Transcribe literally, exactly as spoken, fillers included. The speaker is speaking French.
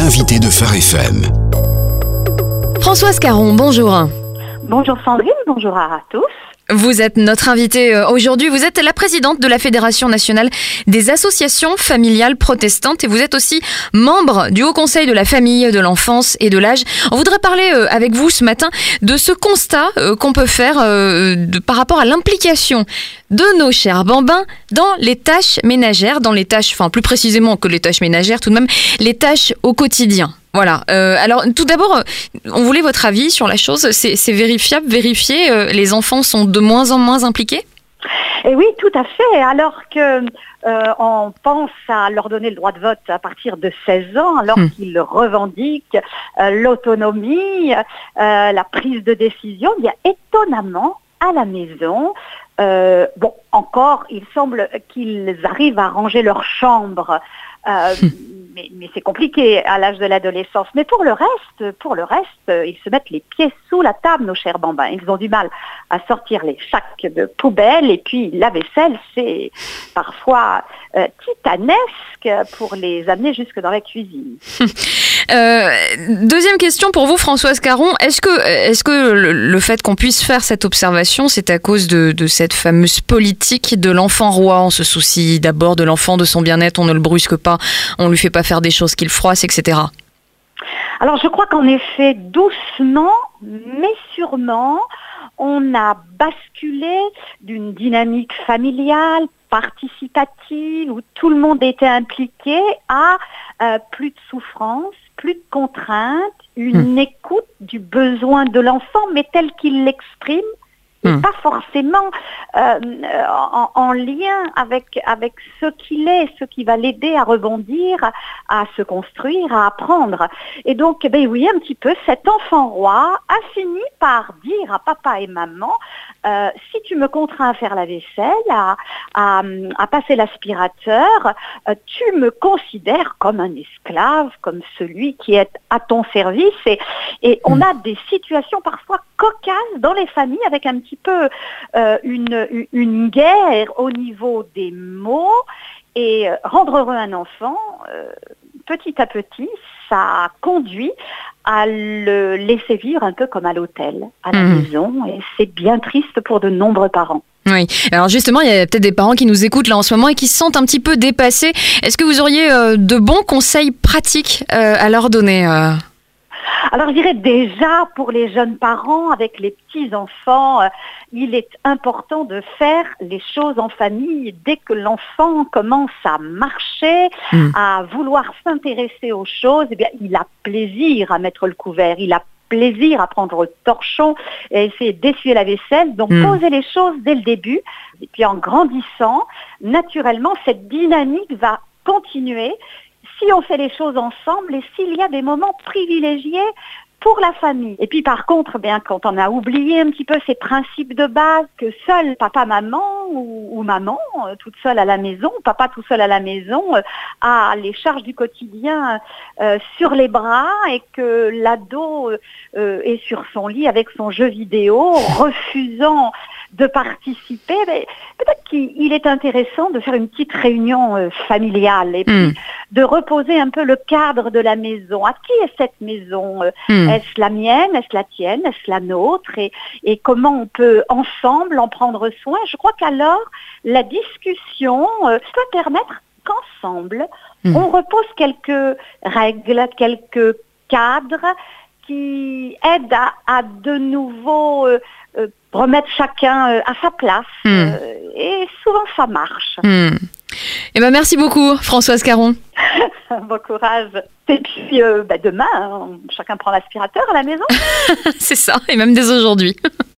l'invité de Phare F M. Françoise Caron, bonjour. Bonjour Sandrine, bonjour à tous. Vous êtes notre invitée aujourd'hui. Vous êtes la présidente de la Fédération nationale des associations familiales protestantes et vous êtes aussi membre du Haut Conseil de la famille, de l'enfance et de l'âge. On voudrait parler avec vous ce matin de ce constat qu'on peut faire de, par rapport à l'implication de nos chers bambins dans les tâches ménagères, dans les tâches, enfin plus précisément que les tâches ménagères, tout de même les tâches au quotidien. Voilà. Euh, alors, tout d'abord, on voulait votre avis sur la chose. C'est, c'est vérifiable, vérifié. Euh, les enfants sont de moins en moins impliqués ? Et oui, tout à fait. Alors que euh, on pense à leur donner le droit de vote à partir de seize ans, alors mmh. qu'ils revendiquent euh, l'autonomie, euh, la prise de décision, il y a étonnamment à la maison. Euh, bon, encore, il semble qu'ils arrivent à ranger leur chambre. Euh, mmh. Mais, mais c'est compliqué à l'âge de l'adolescence. Mais pour le reste, pour le reste, ils se mettent les pieds sous la table, nos chers bambins. Ils ont du mal à sortir les sacs de poubelle. Et puis la vaisselle, c'est parfois euh, titanesque pour les amener jusque dans la cuisine. Euh, deuxième question pour vous, Françoise Caron. Est-ce que, est-ce que le, le fait qu'on puisse faire cette observation, c'est à cause de, de cette fameuse politique de l'enfant roi ? On se soucie d'abord de l'enfant, de son bien-être, on ne le brusque pas, on lui fait pas faire des choses qu'il froisse, et cetera. Alors je crois qu'en effet, doucement, mais sûrement, on a basculé d'une dynamique familiale, participative, où tout le monde était impliqué, à euh, plus de souffrance, plus de contraintes, une mmh. écoute du besoin de l'enfant, mais tel qu'il l'exprime, et mmh. pas forcément euh, en, en lien avec, avec ce qu'il est, ce qui va l'aider à rebondir, à se construire, à apprendre. Et donc, ben oui, un petit peu, cet enfant roi a fini par dire à papa et maman, euh, si tu me contrains à faire la vaisselle, à, à, à passer l'aspirateur, euh, tu me considères comme un esclave, comme celui qui est à ton service. Et, et on a des situations parfois cocasses dans les familles avec un petit peu euh, une, une guerre au niveau des mots. Et euh, rendre heureux un enfant, euh, petit à petit, ça conduit à le laisser vivre un peu comme à l'hôtel, à la mmh. maison. Et c'est bien triste pour de nombreux parents. Oui. Alors justement, il y a peut-être des parents qui nous écoutent là en ce moment et qui se sentent un petit peu dépassés. Est-ce que vous auriez euh, de bons conseils pratiques euh, à leur donner euh Alors je dirais déjà pour les jeunes parents avec les petits-enfants, euh, il est important de faire les choses en famille. Dès que l'enfant commence à marcher, mmh. à vouloir s'intéresser aux choses, eh bien, il a plaisir à mettre le couvert, il a plaisir à prendre le torchon et essayer d'essuyer la vaisselle. Donc mmh. poser les choses dès le début. Et puis en grandissant, naturellement, cette dynamique va continuer si on fait les choses ensemble et s'il y a des moments privilégiés pour la famille. Et puis par contre, bien, quand on a oublié un petit peu ces principes de base, que seul papa, maman ou, ou maman, euh, toute seule à la maison, papa tout seul à la maison, euh, a les charges du quotidien euh, sur les bras et que l'ado euh, est sur son lit avec son jeu vidéo, refusant de participer, mais peut-être qu'il est intéressant de faire une petite réunion euh, familiale et puis mmh. de reposer un peu le cadre de la maison. À qui est cette maison ? euh, mmh. Est-ce la mienne ? Est-ce la tienne ? Est-ce la nôtre ? et, et comment on peut ensemble en prendre soin ? Je crois qu'alors, la discussion euh, peut permettre qu'ensemble, mmh. on repose quelques règles, quelques cadres qui aident à, à de nouveau euh, euh, remettre chacun euh, à sa place. Mmh. Euh, et souvent, ça marche. Mmh. Eh ben, merci beaucoup, Françoise Caron. Bon courage. Et puis, euh, bah, demain, hein, chacun prend l'aspirateur à la maison. C'est ça, et même dès aujourd'hui.